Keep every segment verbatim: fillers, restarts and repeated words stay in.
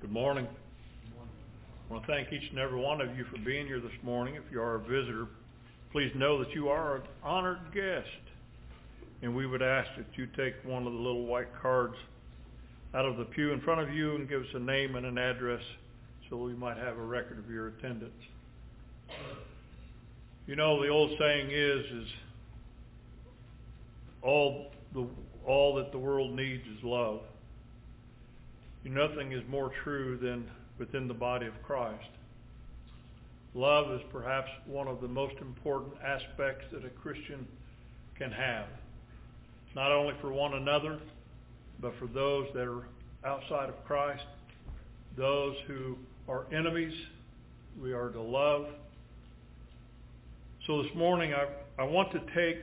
Good morning. I want to thank each and every one of you for being here this morning. If you are a visitor, please know that you are an honored guest. And we would ask that you take one of the little white cards out of the pew in front of you and give us a name and an address so we might have a record of your attendance. You know, the old saying is, is all the all that the world needs is love. Nothing is more true than within the body of Christ. Love is perhaps one of the most important aspects that a Christian can have. Not only for one another, but for those that are outside of Christ, those who are enemies, we are to love. So this morning I, I want to take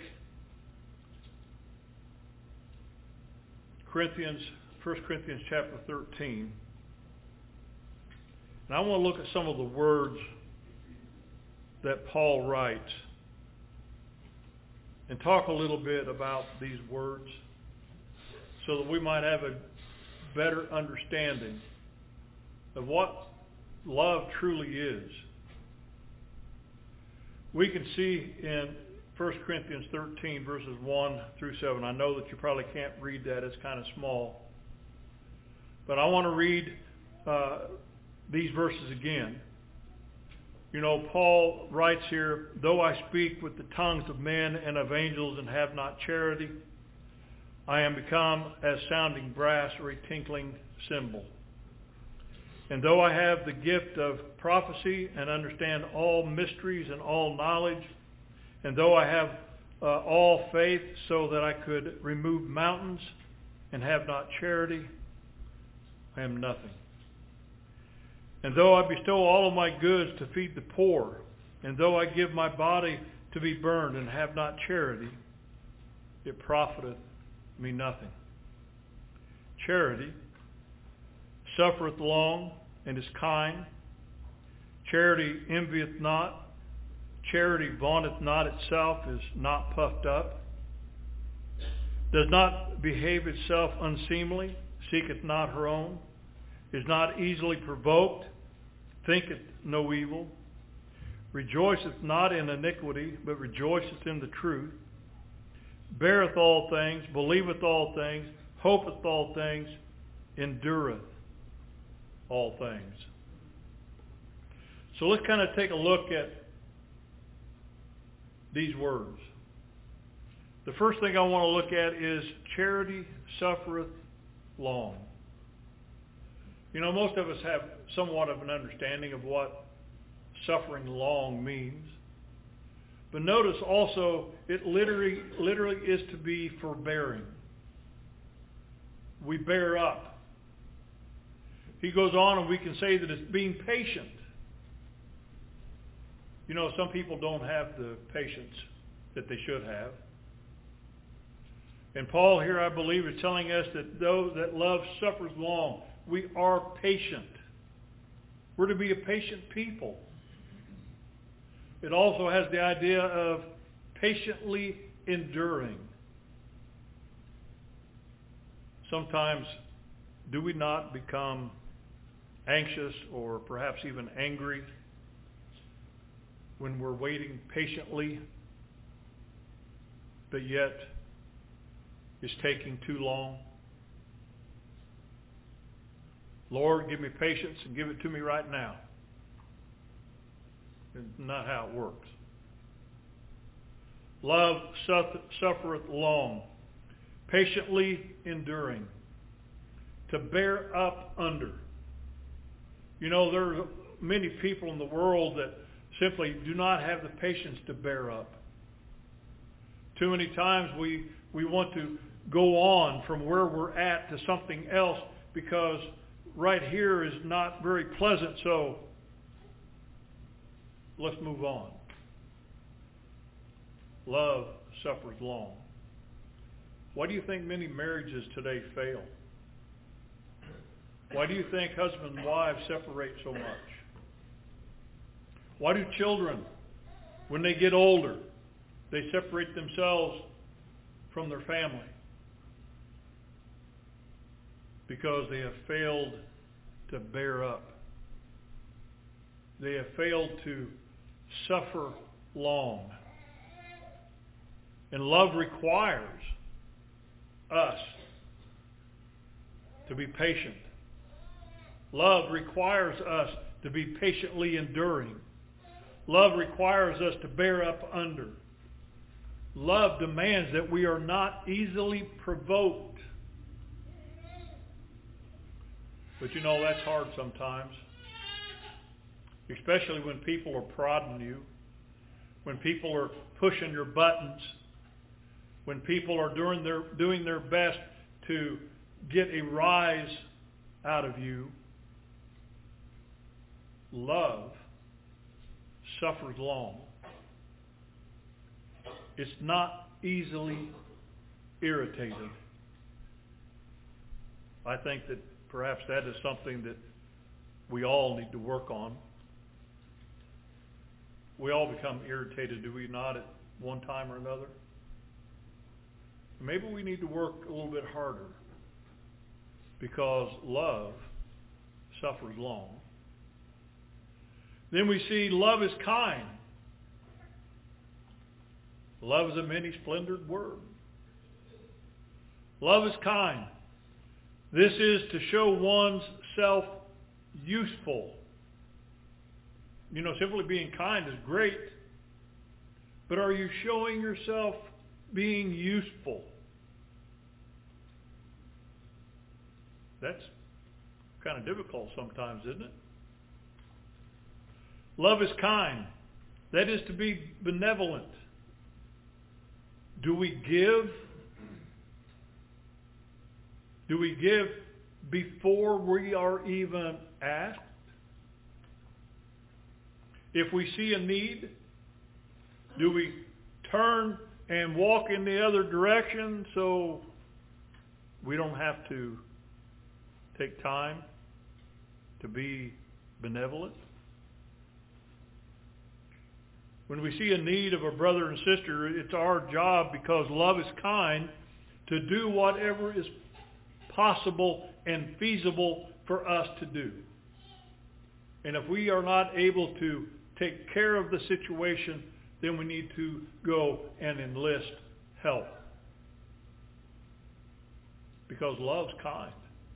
Corinthians, First Corinthians chapter thirteen, and I want to look at some of the words that Paul writes and talk a little bit about these words so that we might have a better understanding of what love truly is. We can see in First Corinthians thirteen verses one through seven. I know that you probably can't read that. It's kind of small. But I want to read uh, these verses again. You know, Paul writes here, though I speak with the tongues of men and of angels and have not charity, I am become as sounding brass or a tinkling cymbal. And though I have the gift of prophecy and understand all mysteries and all knowledge, and though I have uh, all faith so that I could remove mountains and have not charity, I am nothing. And though I bestow all of my goods to feed the poor, and though I give my body to be burned and have not charity, it profiteth me nothing. Charity suffereth long and is kind. Charity envieth not. Charity vaunteth not itself, is not puffed up, does not behave itself unseemly, seeketh not her own, is not easily provoked, thinketh no evil, rejoiceth not in iniquity, but rejoiceth in the truth, beareth all things, believeth all things, hopeth all things, endureth all things. So let's kind of take a look at these words. The first thing I want to look at is charity suffereth long. You know, most of us have somewhat of an understanding of what suffering long means. But notice also, it literally, literally is to be forbearing. We bear up. He goes on and we can say that it's being patient. You know, some people don't have the patience that they should have. And Paul here, I believe, is telling us that though that love suffers long, we are patient. We're to be a patient people. It also has the idea of patiently enduring. Sometimes, do we not become anxious or perhaps even angry when we're waiting patiently, but yet it's taking too long? Lord, give me patience and give it to me right now. It's not how it works. Love suffereth long, patiently enduring, to bear up under. You know, there are many people in the world that simply do not have the patience to bear up. Too many times we, we want to go on from where we're at to something else because right here is not very pleasant, so let's move on. Love suffers long. Why do you think many marriages today fail? Why do you think husbands and wives separate so much? Why do children, when they get older, they separate themselves from their family? Because they have failed to bear up. They have failed to suffer long. And love requires us to be patient. Love requires us to be patiently enduring. Love requires us to bear up under. Love demands that we are not easily provoked. But you know, that's hard sometimes. Especially when people are prodding you. When people are pushing your buttons. When people are doing their, doing their best to get a rise out of you. Love suffers long. It's not easily irritated. I think that perhaps that is something that we all need to work on. We all become irritated, do we not, at one time or another? Maybe we need to work a little bit harder, because love suffers long. Then we see love is kind. Love is a many-splendored word. Love is kind. This is to show one's self useful. You know, simply being kind is great, but are you showing yourself being useful? That's kind of difficult sometimes, isn't it? Love is kind. That is to be benevolent. Do we give? Do we give before we are even asked? If we see a need, do we turn and walk in the other direction so we don't have to take time to be benevolent? When we see a need of a brother and sister, it's our job, because love is kind, to do whatever is possible and feasible for us to do. And if we are not able to take care of the situation, then we need to go and enlist help. Because love's kind.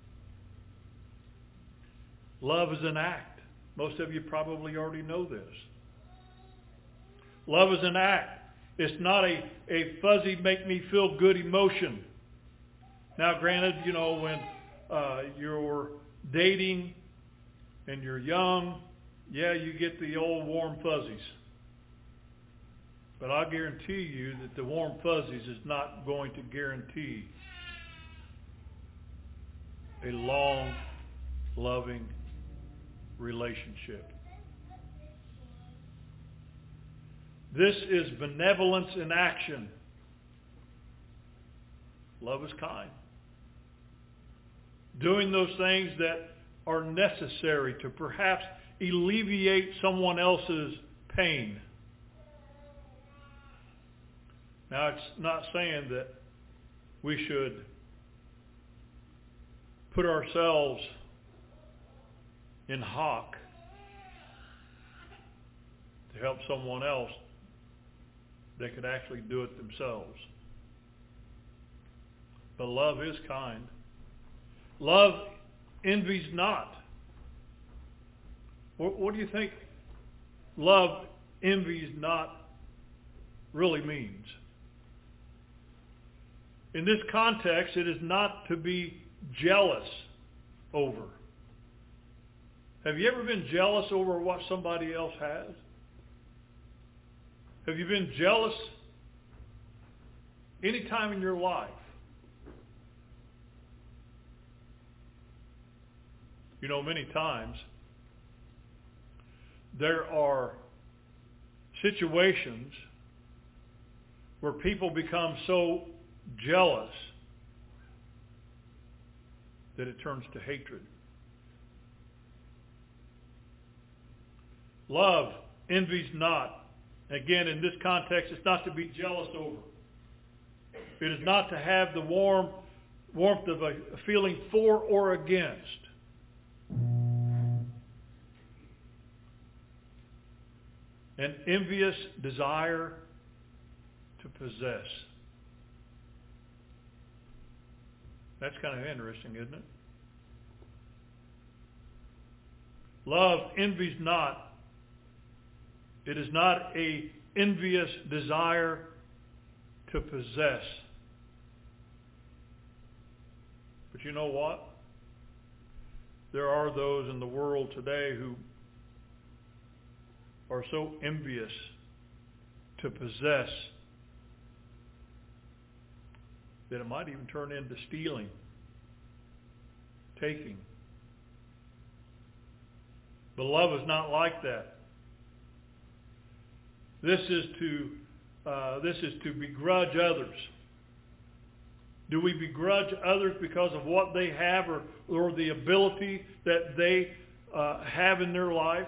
Love is an act. Most of you probably already know this. Love is an act. It's not a, a fuzzy, make me feel good emotion. Now granted, you know, when uh, you're dating and you're young, yeah, you get the old warm fuzzies. But I guarantee you that the warm fuzzies is not going to guarantee a long, loving relationship. This is benevolence in action. Love is kind. Doing those things that are necessary to perhaps alleviate someone else's pain. Now, it's not saying that we should put ourselves in hock to help someone else that could actually do it themselves. But love is kind. Love envies not. What, what do you think love envies not really means? In this context, it is not to be jealous over. Have you ever been jealous over what somebody else has? Have you been jealous any time in your life? You know, many times there are situations where people become so jealous that it turns to hatred. Love envies not. Again, in this context, it's not to be jealous over. It is not to have the warm warmth of a feeling for or against. An envious desire to possess. That's kind of interesting, isn't it? Love envies not. It is not a envious desire to possess. But you know what? There are those in the world today who are so envious to possess that it might even turn into stealing, taking. But love is not like that. This is to uh, this is to begrudge others. Do we begrudge others because of what they have or, or the ability that they uh, have in their life?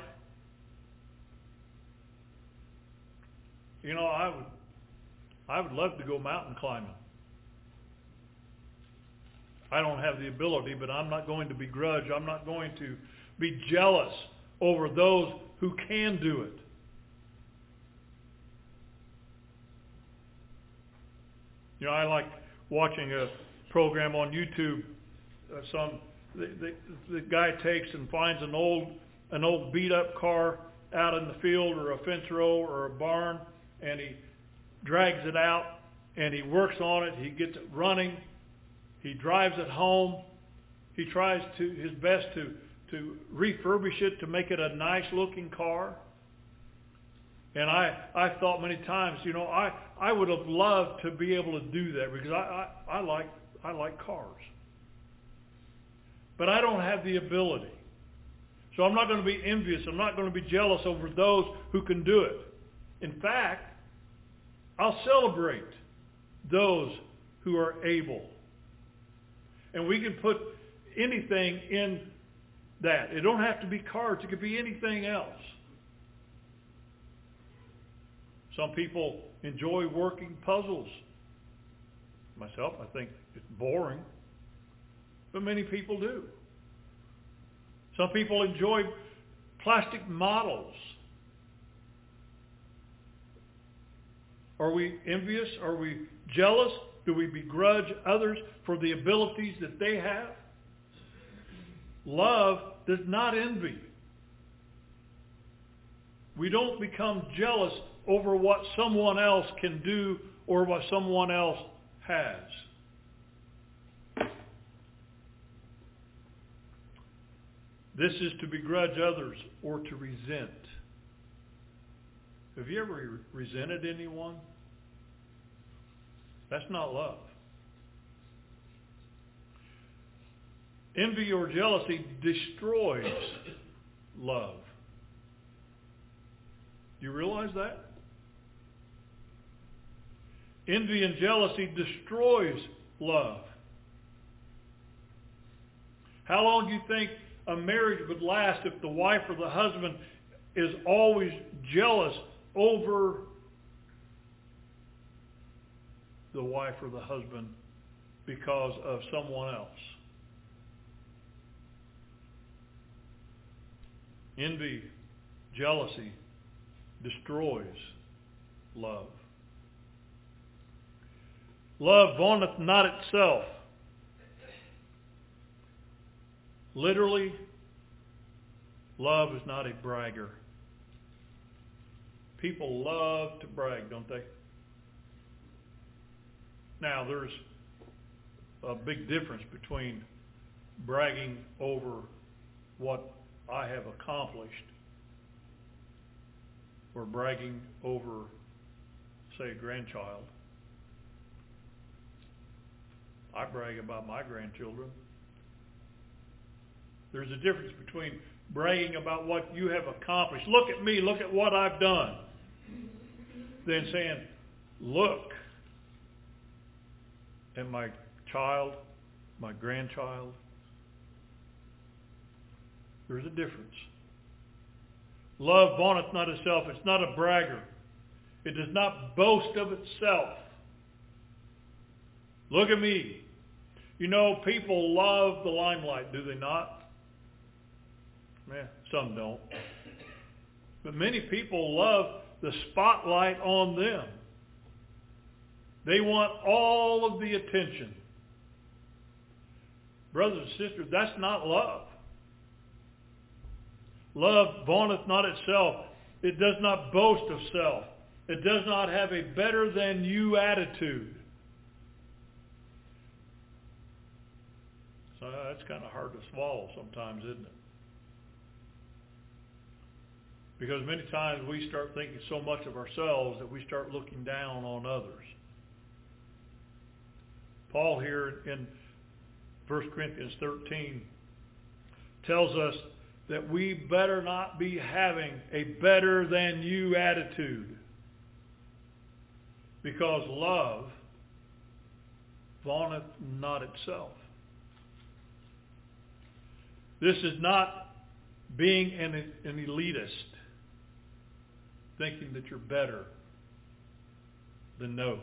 You know, I would I would love to go mountain climbing. I don't have the ability, but I'm not going to begrudge. I'm not going to be jealous over those who can do it. You know, I like watching a program on YouTube. Uh, some the, the, the guy takes and finds an old an old beat up car out in the field or a fence row or a barn, and he drags it out and he works on it. He gets it running. He drives it home. He tries to his best to to refurbish it to make it a nice looking car. And I, I thought many times, you know, I, I would have loved to be able to do that because I, I, I like I like cars. But I don't have the ability. So I'm not going to be envious. I'm not going to be jealous over those who can do it. In fact, I'll celebrate those who are able. And we can put anything in that. It don't have to be cars. It could be anything else. Some people enjoy working puzzles. Myself, I think it's boring. But many people do. Some people enjoy plastic models. Are we envious? Are we jealous? Do we begrudge others for the abilities that they have? Love does not envy. We don't become jealous over what someone else can do or what someone else has. This is to begrudge others or to resent. Have you ever resented anyone? That's not love. Envy or jealousy destroys love. Do you realize that? Envy and jealousy destroys love. How long do you think a marriage would last if the wife or the husband is always jealous over the wife or the husband because of someone else? Envy, jealousy destroys love. Love vaunteth not itself. Literally, love is not a bragger. People love to brag, don't they? Now, there's a big difference between bragging over what I have accomplished or bragging over, say, a grandchild. I brag about my grandchildren. There's a difference between bragging about what you have accomplished. Look at me, look at what I've done. Than saying, look at my child, my grandchild. There's a difference. Love vaunteth not itself. It's not a bragger. It does not boast of itself. Look at me. You know, people love the limelight, do they not? Man, some don't. But many people love the spotlight on them. They want all of the attention. Brothers and sisters, that's not love. Love vaunteth not itself. It does not boast of self. It does not have a better than you attitude. So that's kind of hard to swallow sometimes, isn't it? Because many times we start thinking so much of ourselves that we start looking down on others. Paul here in First Corinthians thirteen tells us that we better not be having a better than you attitude. Because love vaunteth not itself. This is not being an, an elitist, thinking that you're better than those.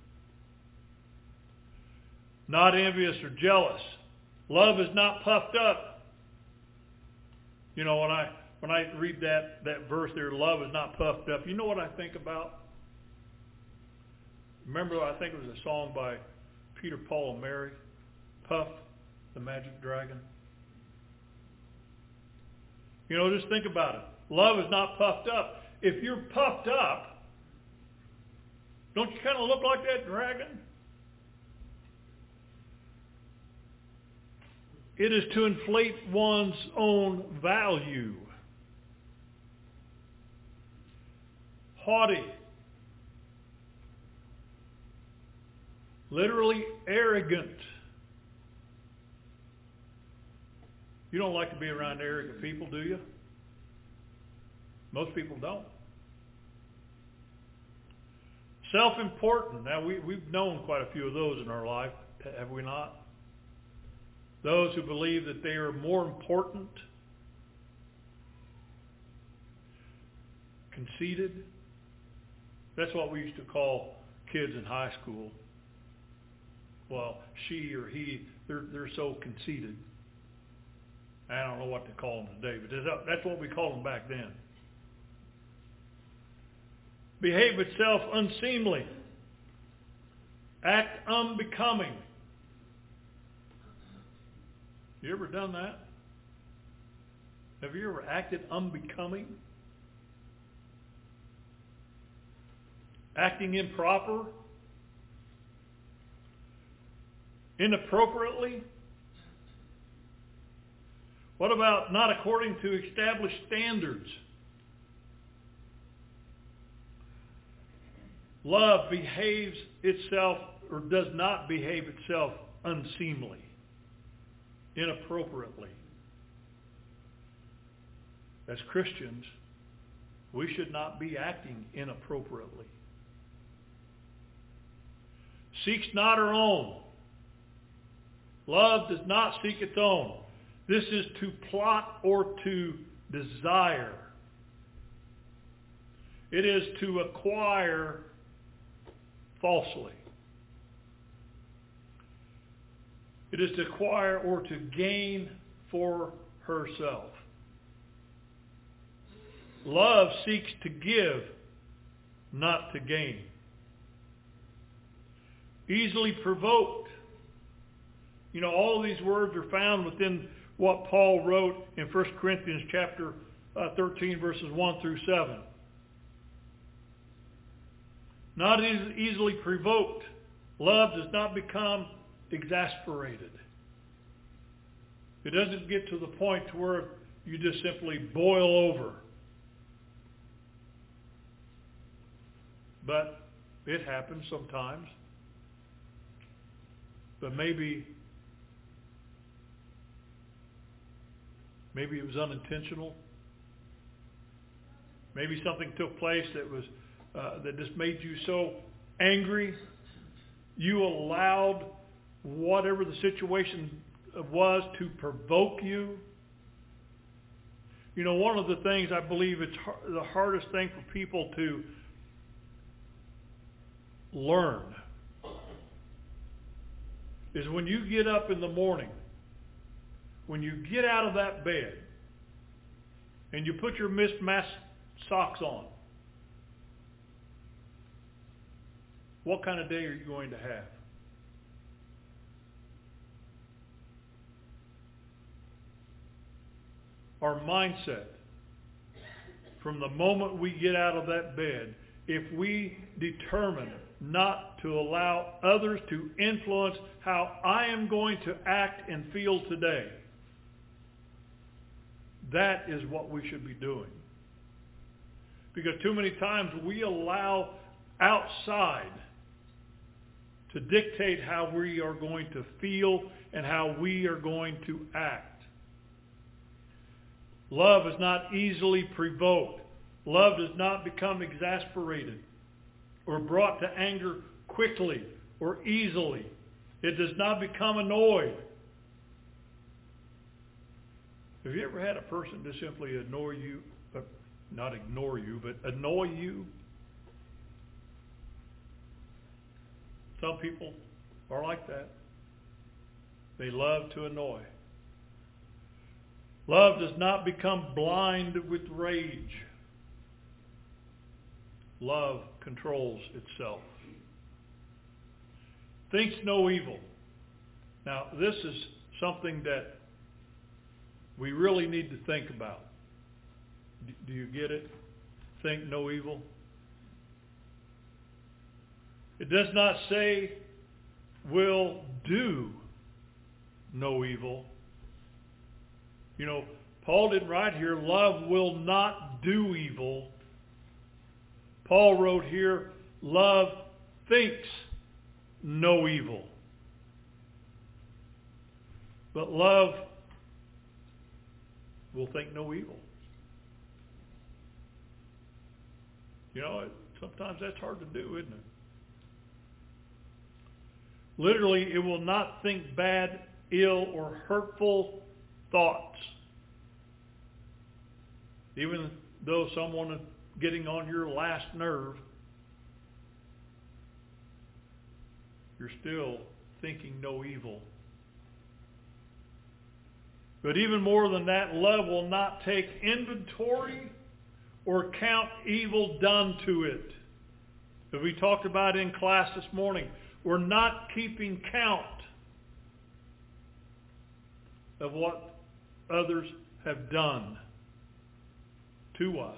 Not envious or jealous. Love is not puffed up. You know, when I when I read that, that verse there, love is not puffed up, you know what I think about? Remember, I think it was a song by Peter, Paul, and Mary, Puff the Magic Dragon. You know, just think about it. Love is not puffed up. If you're puffed up, don't you kind of look like that dragon? It is to inflate one's own value. Haughty. Literally arrogant. You don't like to be around arrogant people, do you? Most people don't. Self-important. Now, we, we've known quite a few of those in our life, have we not? Those who believe that they are more important. Conceited. That's what we used to call kids in high school. Well, she or he, they're, they're so conceited. I don't know what to call them today, but that's what we called them back then. Behave itself unseemly. Act unbecoming. You ever done that? Have you ever acted unbecoming? Acting improper? Inappropriately? What about not according to established standards? Love behaves itself or does not behave itself unseemly, inappropriately. As Christians, we should not be acting inappropriately. Seeks not her own. Love does not seek its own. This is to plot or to desire. It is to acquire falsely. It is to acquire or to gain for herself. Love seeks to give, not to gain. Easily provoked. You know, all of these words are found within what Paul wrote in First Corinthians chapter uh, thirteen, verses one through seven. Not eas- easily provoked. Love does not become exasperated. It doesn't get to the point to where you just simply boil over. But it happens sometimes. But maybe maybe it was unintentional. Maybe something took place that was uh, that just made you so angry. You allowed whatever the situation was to provoke you. You know, one of the things I believe it's the hardest thing for people to learn is when you get up in the morning, when you get out of that bed and you put your mismatched socks on what kind of day are you going to have? Our mindset, from the moment we get out of that bed, if we determine not to allow others to influence how I am going to act and feel today, that is what we should be doing. Because too many times we allow outside to dictate how we are going to feel and how we are going to act. Love is not easily provoked. Love does not become exasperated or brought to anger quickly or easily. It does not become annoyed. Have you ever had a person just simply ignore you, but not ignore you, but annoy you? Some people are like that. They love to annoy. Love does not become blind with rage. Love controls itself. Thinks no evil. Now, this is something that we really need to think about. Do you get it? Think no evil. It does not say will do no evil. You know, Paul didn't write here, love will not do evil. Paul wrote here, love thinks no evil. But love will think no evil. You know, sometimes that's hard to do, isn't it? Literally, it will not think bad, ill, or hurtful thoughts. Even though someone is getting on your last nerve, you're still thinking no evil. But even more than that, love will not take inventory or count evil done to it. As we talked about in class this morning, we're not keeping count of what others have done to us.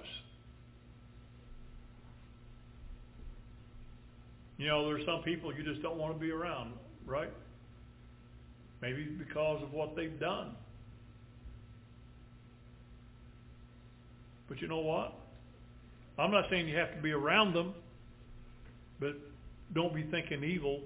You know, there's some people you just don't want to be around, right? Maybe because of what they've done. But you know what? I'm not saying you have to be around them, but don't be thinking evil.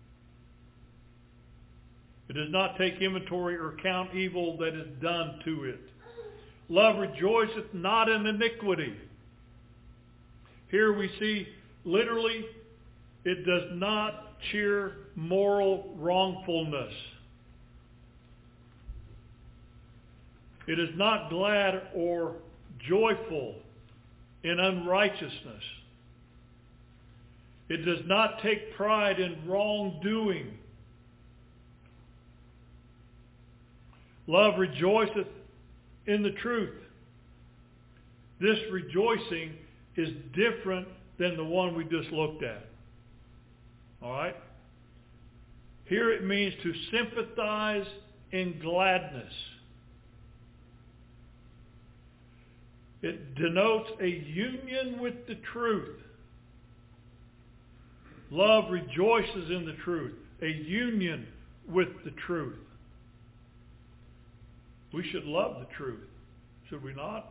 It does not take inventory or count evil that is done to it. Love rejoiceth not in iniquity. Here we see literally it does not cheer moral wrongfulness. It is not glad or joyful in unrighteousness. It does not take pride in wrongdoing. Love rejoiceth in the truth. This rejoicing is different than the one we just looked at. All right? Here it means to sympathize in gladness. It denotes a union with the truth. Love rejoices in the truth, a union with the truth. We should love the truth, should we not?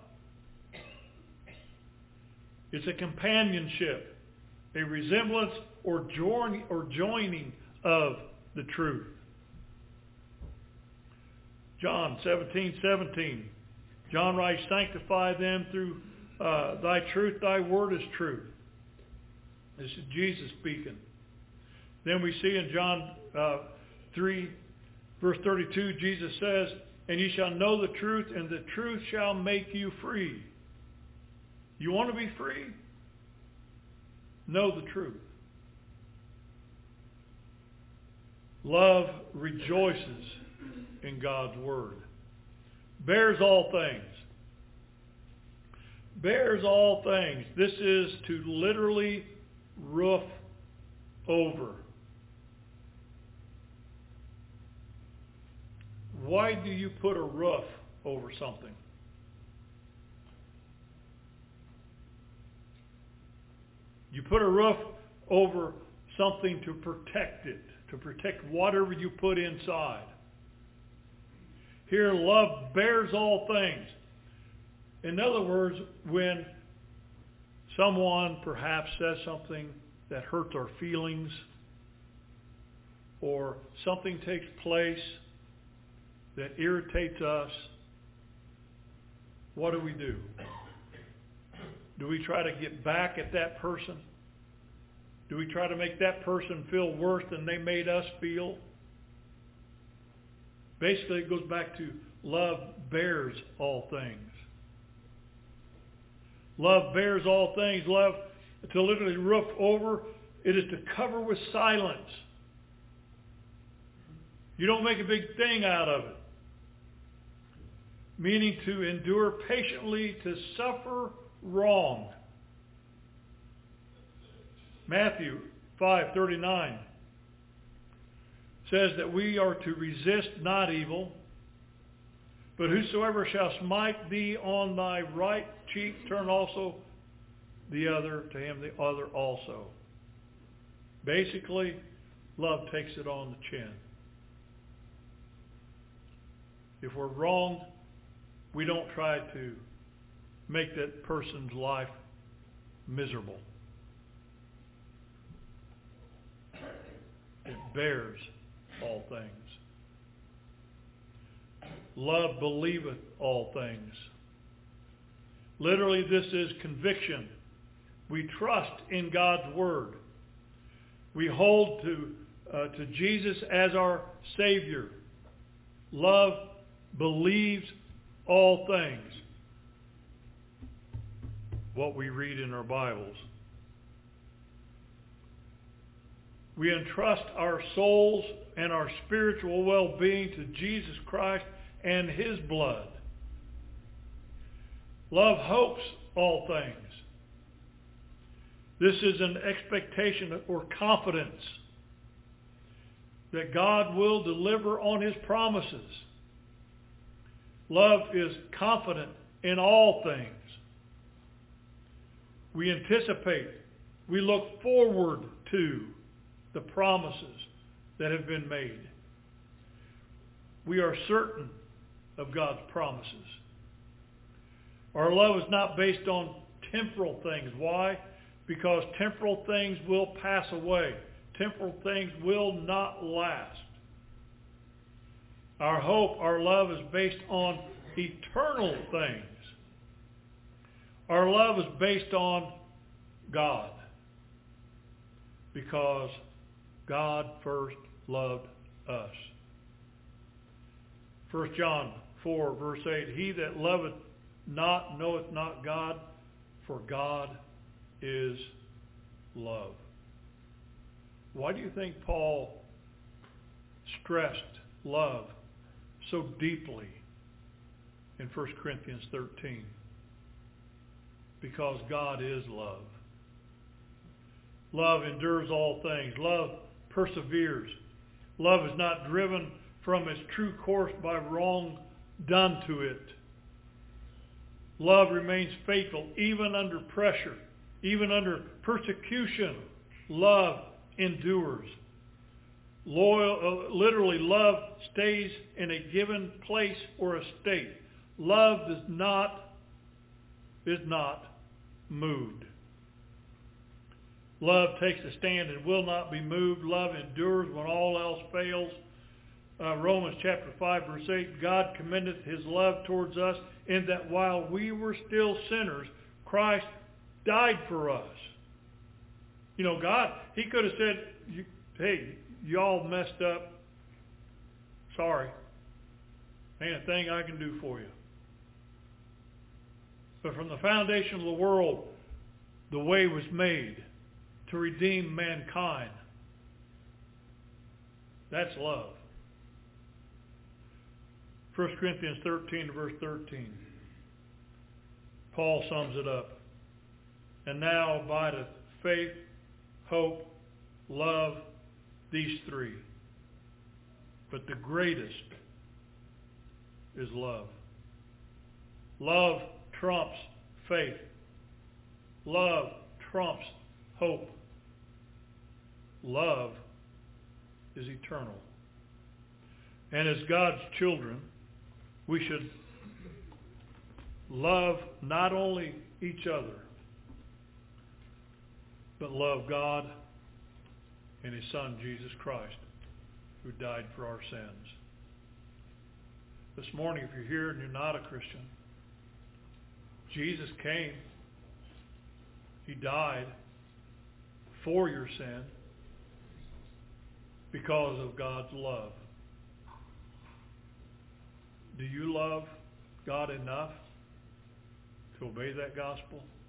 It's a companionship, a resemblance or join, or joining of the truth. John seventeen seventeen. John writes, sanctify them through uh, thy truth, thy word is truth. This is Jesus speaking. Then we see in John uh, three, verse thirty-two, Jesus says, and ye shall know the truth, and the truth shall make you free. You want to be free? Know the truth. Love rejoices in God's word. Bears all things. Bears all things. This is to literally roof over. Why do you put a roof over something? You put a roof over something to protect it, to protect whatever you put inside. Here, love bears all things. In other words, when someone perhaps says something that hurts our feelings, or something takes place that irritates us, what do we do? Do we try to get back at that person? Do we try to make that person feel worse than they made us feel? Basically, it goes back to love bears all things. Love bears all things. Love, to literally roof over, it is to cover with silence. You don't make a big thing out of it. Meaning to endure patiently, to suffer wrong. Matthew five thirty-nine says that we are to resist not evil, but whosoever shall smite thee on thy right cheek, turn also the other to him the other also. Basically, love takes it on the chin. If we're wronged, we don't try to make that person's life miserable. It bears all things. Love believeth all things. Literally, this is conviction. We trust in God's word. We hold to, uh, to Jesus as our Savior. Love believes all things. What we read in our Bibles. We entrust our souls and our spiritual well-being to Jesus Christ and His blood. Love hopes all things. This is an expectation or confidence that God will deliver on His promises. Love is confident in all things. We anticipate, we look forward to the promises that have been made. We are certain of God's promises. Our love is not based on temporal things. Why? Because temporal things will pass away. Temporal things will not last. Our hope, our love is based on eternal things. Our love is based on God. Because God first loved us. First John four, verse eight, he that loveth not knoweth not God, for God is love. Why do you think Paul stressed love so deeply in First Corinthians thirteen? Because God is love. Love endures all things. Love perseveres. Love is not driven from its true course by wrong done to it. Love remains faithful even under pressure, even under persecution. Love endures. Loyal, uh, literally, love stays in a given place or a state. Love does not, is not moved. Love takes a stand and will not be moved. Love endures when all else fails. Uh, Romans chapter five, verse eight, God commendeth His love towards us in that while we were still sinners, Christ died for us. You know, God, He could have said, hey, y'all messed up. Sorry. Ain't a thing I can do for you. But from the foundation of the world, the way was made to redeem mankind. That's love. First Corinthians thirteen, verse thirteen. Paul sums it up. And now abideth faith, hope, love these three. But the greatest is love. Love trumps faith. Love trumps hope. Love is eternal. And as God's children, we should love not only each other, but love God and His Son, Jesus Christ, who died for our sins. This morning, if you're here and you're not a Christian, Jesus came. He died for your sin because of God's love. Do you love God enough to obey that gospel?